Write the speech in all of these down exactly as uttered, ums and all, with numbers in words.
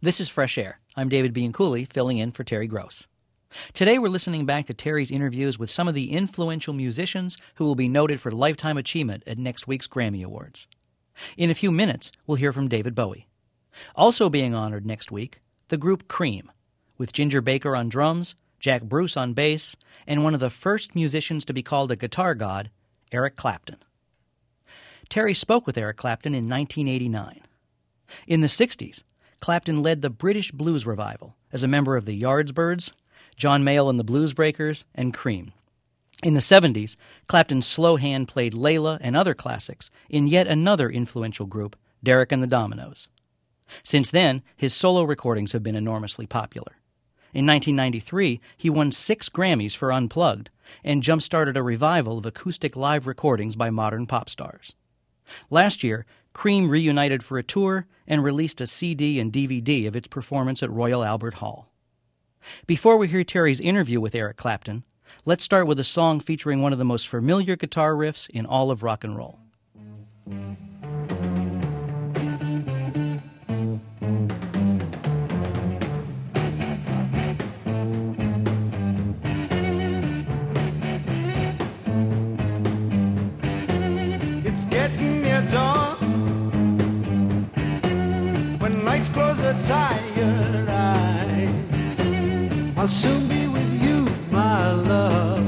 This is Fresh Air. I'm David Bianculli, filling in for Terry Gross. Today we're listening back to Terry's interviews with some of the influential musicians who will be noted for lifetime achievement at next week's Grammy Awards. In a few minutes, we'll hear from David Bowie. Also being honored next week, the group Cream, with Ginger Baker on drums, Jack Bruce on bass, and one of the first musicians to be called a guitar god, Eric Clapton. Terry spoke with Eric Clapton in nineteen eighty-nine. In the sixties, Clapton led the British blues revival as a member of the Yardbirds, John Mayall and the Bluesbreakers, and Cream. In the seventies, Clapton's slow hand played Layla and other classics in yet another influential group, Derek and the Dominos. Since then, his solo recordings have been enormously popular. In nineteen ninety-three, he won six Grammys for Unplugged and jump-started a revival of acoustic live recordings by modern pop stars. Last year, Cream reunited for a tour and released a C D and D V D of its performance at Royal Albert Hall. Before we hear Terry's interview with Eric Clapton, let's start with a song featuring one of the most familiar guitar riffs in all of rock and roll. It's getting near dawn when lights close the tired eyes. I'll soon be with you, my love.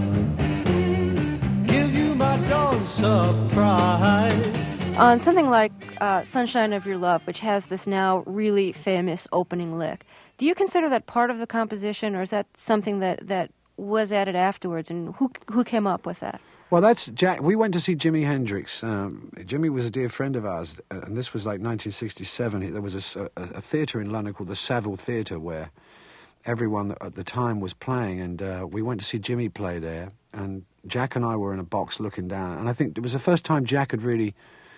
Give you my dawn surprise. On something like uh, Sunshine of Your Love, which has this now really famous opening lick, do you consider that part of the composition, or is that something that, that was added afterwards, and who who came up with that? Well, that's Jack. We went to see Jimi Hendrix. Um, Jimmy was a dear friend of ours, and this was like nineteen sixty-seven. There was a, a, a theatre in London called the Savile Theatre where everyone at the time was playing, and uh, we went to see Jimmy play there. And Jack and I were in a box looking down, and I think it was the first time Jack had really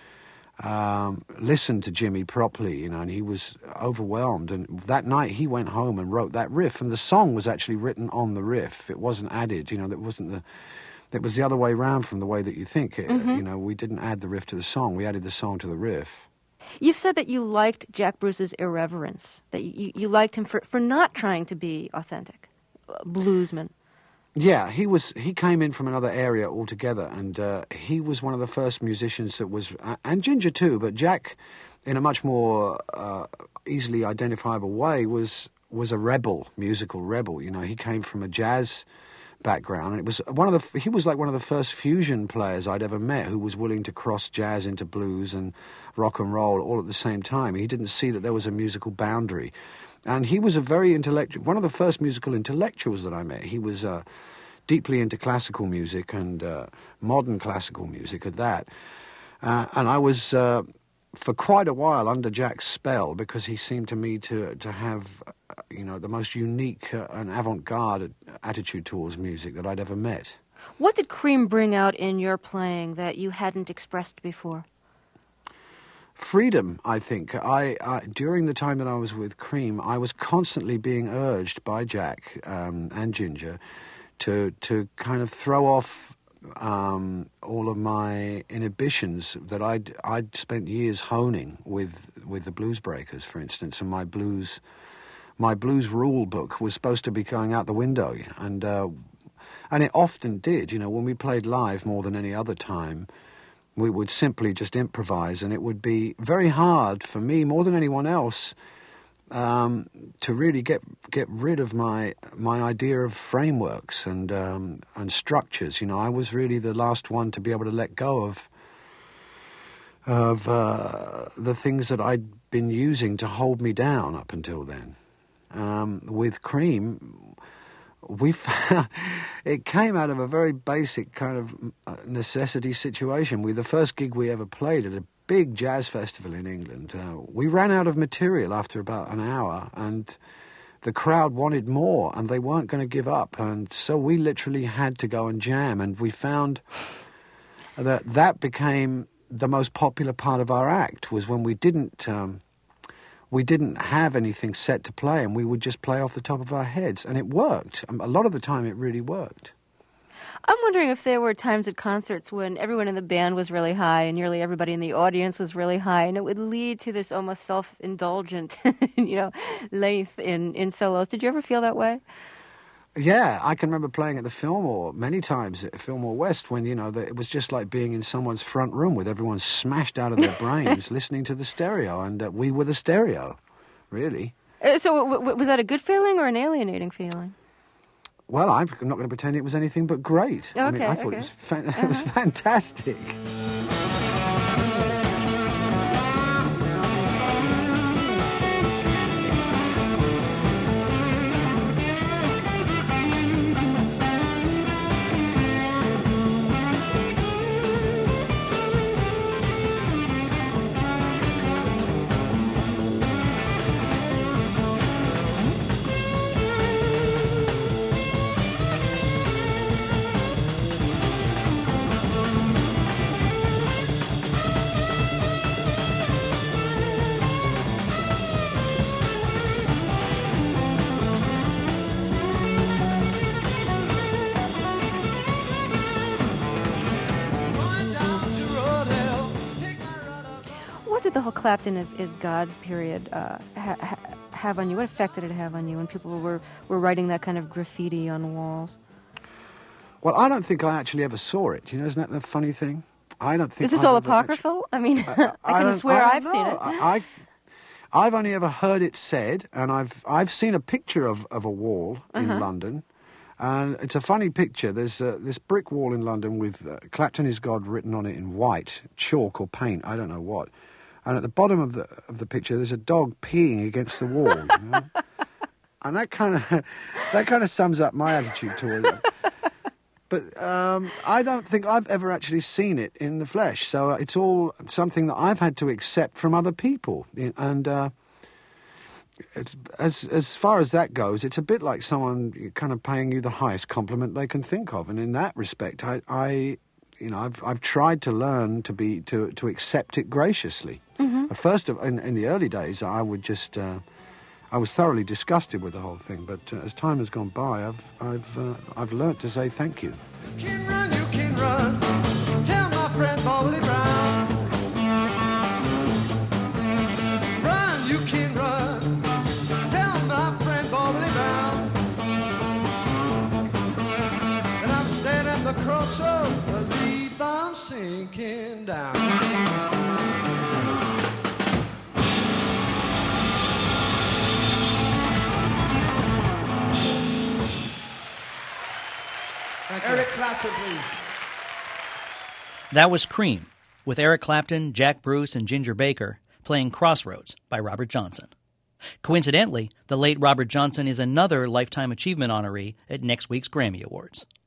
um, listened to Jimmy properly, you know, and he was overwhelmed. And that night he went home and wrote that riff, and the song was actually written on the riff. It wasn't added, you know, that wasn't the... It was the other way round from the way that you think. It, mm-hmm. You know, we didn't add the riff to the song. We added the song to the riff. You've said that you liked Jack Bruce's irreverence, that you, you liked him for, for not trying to be authentic, bluesman. Yeah, he was. He came in from another area altogether, and uh, he was one of the first musicians that was, uh, and Ginger too, but Jack, in a much more uh, easily identifiable way, was was a rebel, musical rebel. You know, he came from a jazz background, and it was one of the he was like one of the first fusion players I'd ever met who was willing to cross jazz into blues and rock and roll all at the same time. He didn't see that there was a musical boundary, and he was a very intellectual, one of the first musical intellectuals that I met. He was uh, deeply into classical music and uh, modern classical music at that, uh, and I was uh, for quite a while under Jack's spell because he seemed to me to to have uh, you know, the most unique uh, and avant-garde attitude towards music that I'd ever met. What did Cream bring out in your playing that you hadn't expressed before? Freedom, I think. I, I during the time that I was with Cream, I was constantly being urged by Jack um, and Ginger to to kind of throw off um, all of my inhibitions that I'd I'd spent years honing with with the Bluesbreakers, for instance, and my blues. My blues rule book was supposed to be going out the window, and uh, and it often did. You know, when we played live more than any other time, we would simply just improvise, and it would be very hard for me, more than anyone else, um, to really get get rid of my my idea of frameworks and um, and structures. You know, I was really the last one to be able to let go of of uh, the things that I'd been using to hold me down up until then. Um, with Cream, we found it came out of a very basic kind of necessity situation. We the first gig we ever played at a big jazz festival in England. Uh, we ran out of material after about an hour, and the crowd wanted more, and they weren't going to give up, and so we literally had to go and jam. And we found that that became the most popular part of our act, was when we didn't. Um, We didn't have anything set to play, and we would just play off the top of our heads, and it worked. A lot of the time, it really worked. I'm wondering if there were times at concerts when everyone in the band was really high and nearly everybody in the audience was really high, and it would lead to this almost self-indulgent, you know, length in, in solos. Did you ever feel that way? Yeah, I can remember playing at the Fillmore many times at Fillmore West when, you know, the, it was just like being in someone's front room with everyone smashed out of their brains listening to the stereo, and uh, we were the stereo, really. Uh, so w- w- was that a good feeling or an alienating feeling? Well, I'm not going to pretend it was anything but great. Okay, I mean, I thought okay. it was, fan- Uh-huh. it was fantastic. What did the whole Clapton is, is God period uh, ha- ha- have on you? What effect did it have on you when people were, were writing that kind of graffiti on walls? Well, I don't think I actually ever saw it. You know, isn't that the funny thing? I don't think. Is this I've all ever apocryphal? I mean, I, actually- I can don't- swear I I've don't seen know. it. I, I, I've only ever heard it said, and I've I've seen a picture of, of a wall in Uh-huh. London, and it's a funny picture. There's uh, this brick wall in London with uh, "Clapton is God" written on it in white chalk or paint. I don't know what. And at the bottom of the of the picture, there's a dog peeing against the wall. You know? And that kind of that kind of sums up my attitude towards it. But um, I don't think I've ever actually seen it in the flesh. So it's all something that I've had to accept from other people. And uh, it's, as as far as that goes, it's a bit like someone kind of paying you the highest compliment they can think of. And in that respect, I, I you know, I've I've tried to learn to be to to accept it graciously. Mm-hmm. At first, of, in, in the early days, I would just. Uh, I was thoroughly disgusted with the whole thing, but uh, as time has gone by, I've I've uh, I've learnt to say thank you. You can run, you can run. Tell my friend Bowley Brown. Run, you can run. Tell my friend Bowley Brown. And I'm standing at the crossroads, believe I'm sinking down. Eric Clapton, please. That was Cream, with Eric Clapton, Jack Bruce, and Ginger Baker playing Crossroads by Robert Johnson. Coincidentally, the late Robert Johnson is another Lifetime Achievement honoree at next week's Grammy Awards.